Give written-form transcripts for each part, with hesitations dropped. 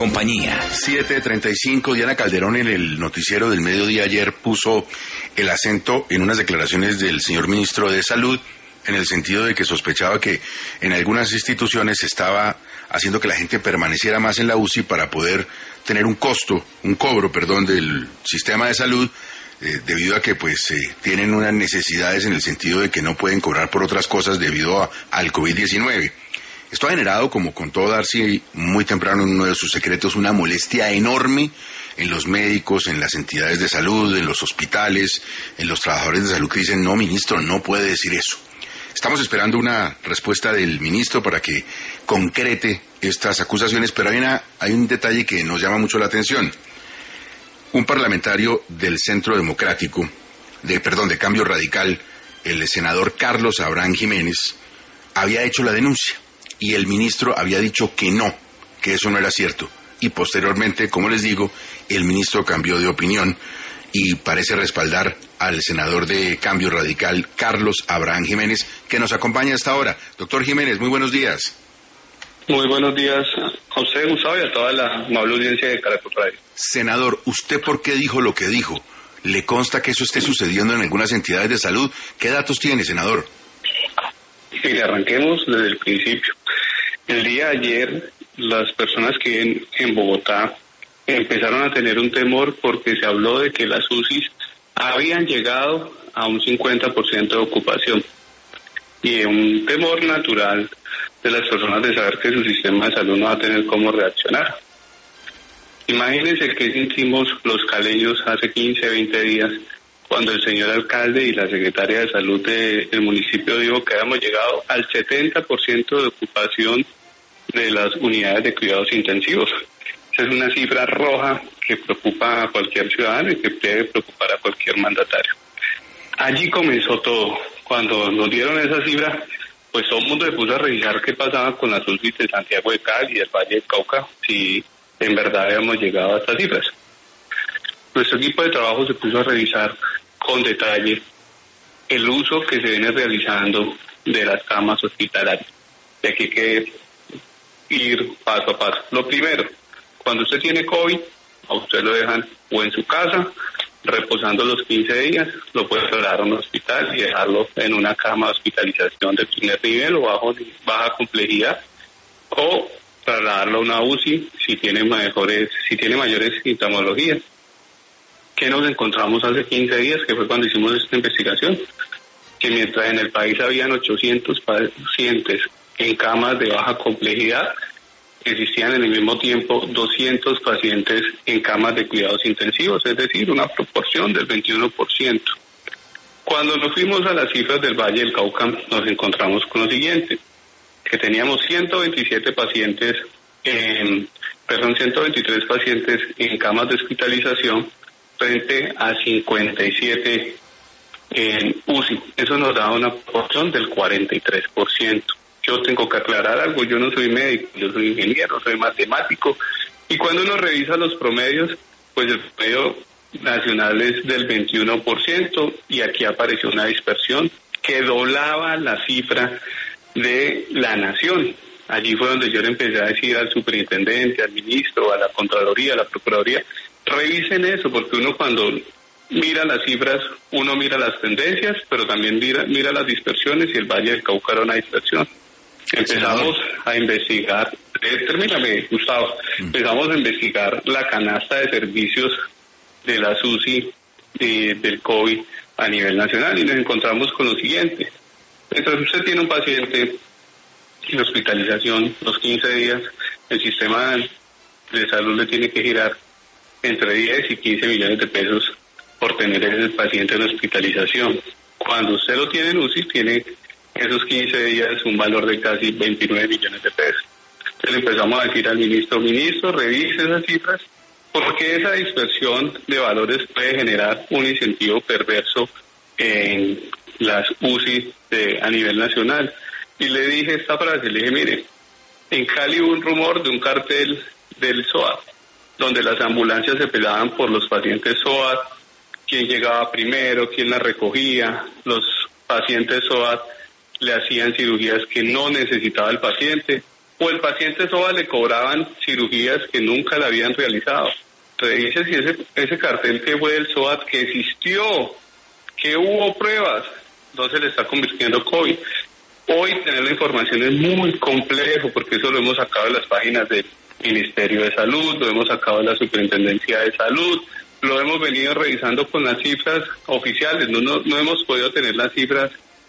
Compañía. 7:35, Diana Calderón en el noticiero del mediodía ayer puso el acento en unas declaraciones del señor ministro de Salud, en el sentido de que sospechaba que en algunas instituciones se estaba haciendo que la gente permaneciera más en la UCI para poder tener un cobro del sistema de salud, debido a que tienen unas necesidades en el sentido de que no pueden cobrar por otras cosas debido al COVID-19. Esto ha generado, como contó Darcy muy temprano en uno de sus secretos, una molestia enorme en los médicos, en las entidades de salud, en los hospitales, en los trabajadores de salud que dicen: no, ministro, no puede decir eso. Estamos esperando una respuesta del ministro para que concrete estas acusaciones, pero hay un detalle que nos llama mucho la atención. Un parlamentario del Centro Democrático, de Cambio Radical, el senador Carlos Abraham Jiménez, había hecho la denuncia y el ministro había dicho que no, que eso no era cierto. Y posteriormente, como les digo, el ministro cambió de opinión y parece respaldar al senador de Cambio Radical, Carlos Abraham Jiménez, que nos acompaña hasta ahora. Doctor Jiménez, muy buenos días. Muy buenos días a usted, Gustavo, y a toda la amable audiencia de Caracol Radio. Senador, ¿usted por qué dijo lo que dijo? ¿Le consta que eso esté sucediendo en algunas entidades de salud? ¿Qué datos tiene, senador? Mire, arranquemos desde el principio. El día de ayer, las personas que viven en Bogotá empezaron a tener un temor porque se habló de que las UCIs habían llegado a un 50% de ocupación. Y un temor natural de las personas de saber que su sistema de salud no va a tener cómo reaccionar. Imagínense qué sentimos los caleños hace 15, 20 días, cuando el señor alcalde y la secretaria de salud del municipio dijo que habíamos llegado al 70% de ocupación de las unidades de cuidados intensivos. Esa es una cifra roja que preocupa a cualquier ciudadano y que debe preocupar a cualquier mandatario. Allí comenzó todo. Cuando nos dieron esa cifra, pues todo el mundo se puso a revisar qué pasaba con las UCI de Santiago de Cali y del Valle del Cauca, si en verdad habíamos llegado a estas cifras. Nuestro equipo de trabajo se puso a revisar con detalle el uso que se viene realizando de las camas hospitalarias. Y aquí hay que ir paso a paso. Lo primero, cuando usted tiene COVID, a usted lo dejan o en su casa, reposando los 15 días, lo puede trasladar a un hospital y dejarlo en una cama de hospitalización de primer nivel o baja complejidad, o trasladarlo a una UCI si tiene mayores sintomologías. ¿Qué nos encontramos hace 15 días, que fue cuando hicimos esta investigación? Que mientras en el país habían 800 pacientes en camas de baja complejidad, existían en el mismo tiempo 200 pacientes en camas de cuidados intensivos, es decir, una proporción del 21%. Cuando nos fuimos a las cifras del Valle del Cauca, nos encontramos con lo siguiente, que teníamos 123 pacientes en camas de hospitalización frente a 57 en UCI. Eso nos da una proporción del 43%. Yo tengo que aclarar algo, yo no soy médico, yo soy ingeniero, soy matemático, y cuando uno revisa los promedios, pues el promedio nacional es del 21%, y aquí apareció una dispersión que doblaba la cifra de la nación. Allí fue donde yo le empecé a decir al superintendente, al ministro, a la Contraloría, a la Procuraduría, revisen eso, porque uno cuando mira las cifras, uno mira las tendencias, pero también mira las dispersiones, y el Valle del Cauca era una dispersión. Empezamos a investigar, termíname, Gustavo, empezamos a investigar la canasta de servicios de la UCI del COVID a nivel nacional y nos encontramos con lo siguiente. Mientras usted tiene un paciente en hospitalización los 15 días, el sistema de salud le tiene que girar entre 10 y 15 millones de pesos por tener ese paciente en hospitalización. Cuando usted lo tiene en UCI, tiene esos 15 días un valor de casi 29 millones de pesos. Entonces empezamos a decir al ministro, revise esas cifras, porque esa dispersión de valores puede generar un incentivo perverso en las UCI a nivel nacional. Y le dije esta frase, le dije, mire, en Cali hubo un rumor de un cartel del SOAT, donde las ambulancias se peleaban por los pacientes SOAT, quién llegaba primero, quién la recogía, los pacientes SOAT le hacían cirugías que no necesitaba el paciente, o el paciente SOA le cobraban cirugías que nunca le habían realizado. Revise si ese cartel que fue del SOAT, que existió, que hubo pruebas, no se le está convirtiendo COVID. Hoy tener la información es muy complejo, porque eso lo hemos sacado de las páginas del Ministerio de Salud, lo hemos sacado de la Superintendencia de Salud, lo hemos venido revisando con las cifras oficiales, no hemos podido tener las cifras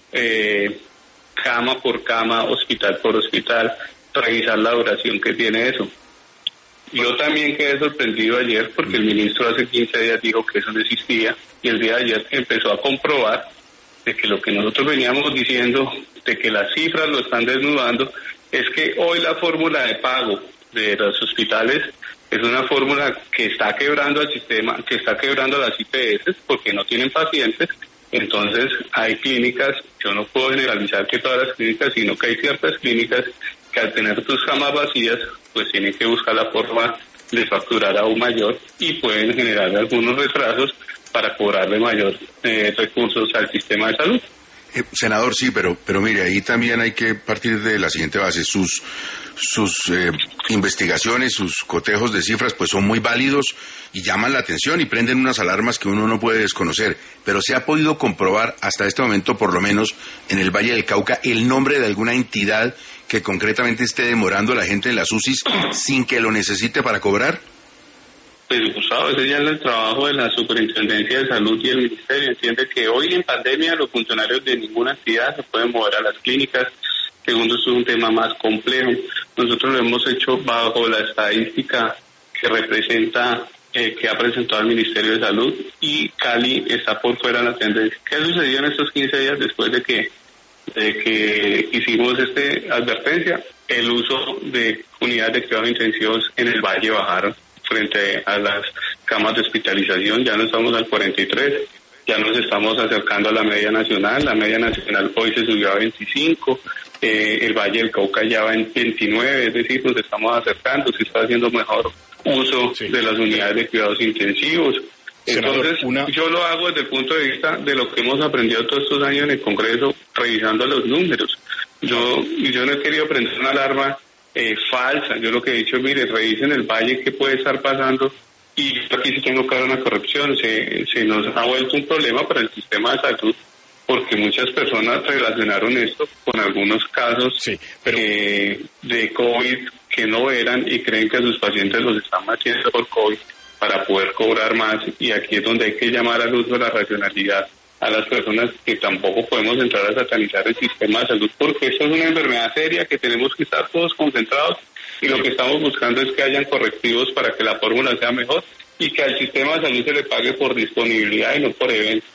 cama por cama, hospital por hospital, revisar la duración que tiene eso. Yo también quedé sorprendido ayer porque el ministro hace 15 días dijo que eso no existía y el día de ayer empezó a comprobar de que lo que nosotros veníamos diciendo, de que las cifras lo están desnudando, es que hoy la fórmula de pago de los hospitales es una fórmula que está quebrando al sistema, que está quebrando las IPS porque no tienen pacientes. Entonces hay clínicas, yo no puedo generalizar que todas las clínicas, sino que hay ciertas clínicas que al tener sus camas vacías, pues tienen que buscar la forma de facturar aún mayor y pueden generar algunos retrasos para cobrarle mayor recursos al sistema de salud. Senador, sí, pero mire, ahí también hay que partir de la siguiente base. Sus investigaciones, sus cotejos de cifras, pues son muy válidos y llaman la atención y prenden unas alarmas que uno no puede desconocer. Pero ¿se ha podido comprobar hasta este momento, por lo menos en el Valle del Cauca, el nombre de alguna entidad que concretamente esté demorando a la gente en las UCIs sin que lo necesite para cobrar? Pues Gustavo, ese ya es el trabajo de la Superintendencia de Salud y el Ministerio. Entiende que hoy en pandemia los funcionarios de ninguna entidad se pueden mover a las clínicas. Segundo, esto es un tema más complejo. Nosotros lo hemos hecho bajo la estadística que representa, que ha presentado el Ministerio de Salud, y Cali está por fuera de la tendencia. ¿Qué sucedió en estos 15 días después de que hicimos esta advertencia? El uso de unidades de cuidados intensivos en el Valle bajaron frente a las camas de hospitalización, ya no estamos al 43, ya nos estamos acercando a la media nacional hoy se subió a 25, el Valle del Cauca ya va en 29, es decir, nos estamos acercando, se está haciendo mejor uso de las unidades de cuidados intensivos. Entonces, yo lo hago desde el punto de vista de lo que hemos aprendido todos estos años en el Congreso, revisando los números. Yo no he querido prender una alarma falsa. Yo lo que he dicho, mire, revisen el Valle qué puede estar pasando, y yo aquí sí tengo que dar una corrección. Se nos ha vuelto un problema para el sistema de salud porque muchas personas relacionaron esto con algunos casos de COVID que no eran y creen que a sus pacientes los están metiendo por COVID para poder cobrar más, y aquí es donde hay que llamar al uso de la racionalidad a las personas, que tampoco podemos entrar a satanizar el sistema de salud, porque esto es una enfermedad seria que tenemos que estar todos concentrados, y lo que estamos buscando es que hayan correctivos para que la fórmula sea mejor y que al sistema de salud se le pague por disponibilidad y no por eventos.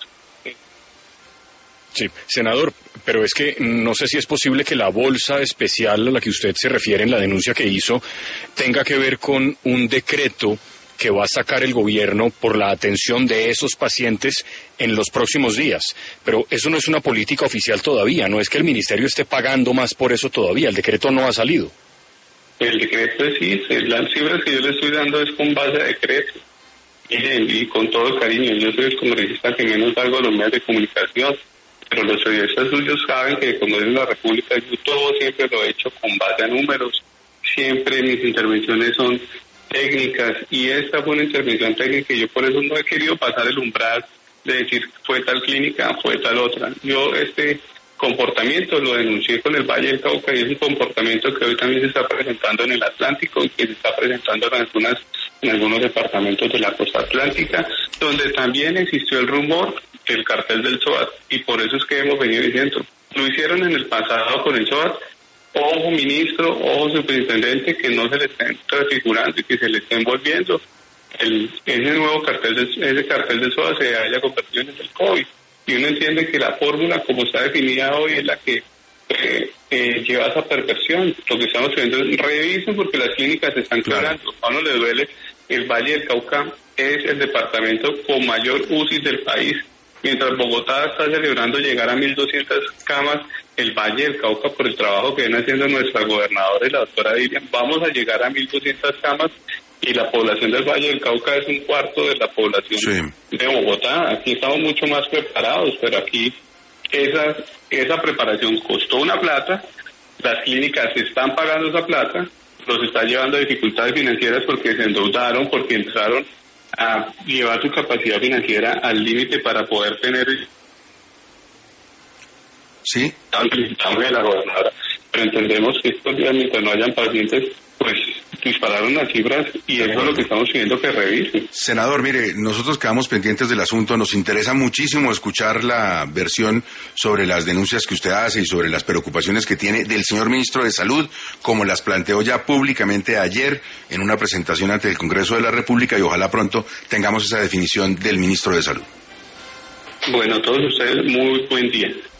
Sí, senador, pero es que no sé si es posible que la bolsa especial a la que usted se refiere en la denuncia que hizo tenga que ver con un decreto que va a sacar el gobierno por la atención de esos pacientes en los próximos días. Pero eso no es una política oficial todavía, no es que el ministerio esté pagando más por eso todavía, el decreto no ha salido. El decreto existe, las cifras que yo le estoy dando es con base a decreto. Y con todo el cariño, yo soy el congresista que menos salgo a los medios de comunicación, pero los periodistas suyos saben que como es la República, yo todo siempre lo he hecho con base a números, siempre mis intervenciones son técnicas, y esta fue una intervención técnica, y yo por eso no he querido pasar el umbral de decir fue tal clínica, fue tal otra. Yo este comportamiento lo denuncié con el Valle del Cauca, y es un comportamiento que hoy también se está presentando en el Atlántico y que se está presentando en algunos departamentos de la costa atlántica, donde también existió el rumor del cartel del SOAT, y por eso es que hemos venido diciendo, lo hicieron en el pasado con el SOAT. Ojo ministro, ojo superintendente, que no se le estén transfigurando y que se le estén volviendo ese nuevo cartel del SOA se haya convertido en el COVID. Y uno entiende que la fórmula como está definida hoy es la que lleva a esa perversión. Lo que estamos viendo es revisen porque las clínicas se están quebrando. A uno le duele, el Valle del Cauca es el departamento con mayor UCI del país. Mientras Bogotá está celebrando llegar a 1.200 camas, el Valle del Cauca, por el trabajo que viene haciendo nuestra gobernadora y la doctora Dilian, vamos a llegar a 1.200 camas, y la población del Valle del Cauca es un cuarto de la población de Bogotá. Aquí estamos mucho más preparados, pero aquí esa preparación costó una plata, las clínicas están pagando esa plata, los está llevando a dificultades financieras porque se endeudaron, porque entraron a llevar su capacidad financiera al límite para poder tener... Sí. De la gobernadora. Pero entendemos que estos días, mientras no hayan pacientes, pues dispararon las cifras y eso es lo que estamos pidiendo que revisen. Senador, mire, nosotros quedamos pendientes del asunto, nos interesa muchísimo escuchar la versión sobre las denuncias que usted hace y sobre las preocupaciones que tiene del señor ministro de Salud, como las planteó ya públicamente ayer en una presentación ante el Congreso de la República, y ojalá pronto tengamos esa definición del ministro de Salud. Bueno, a todos ustedes, muy buen día.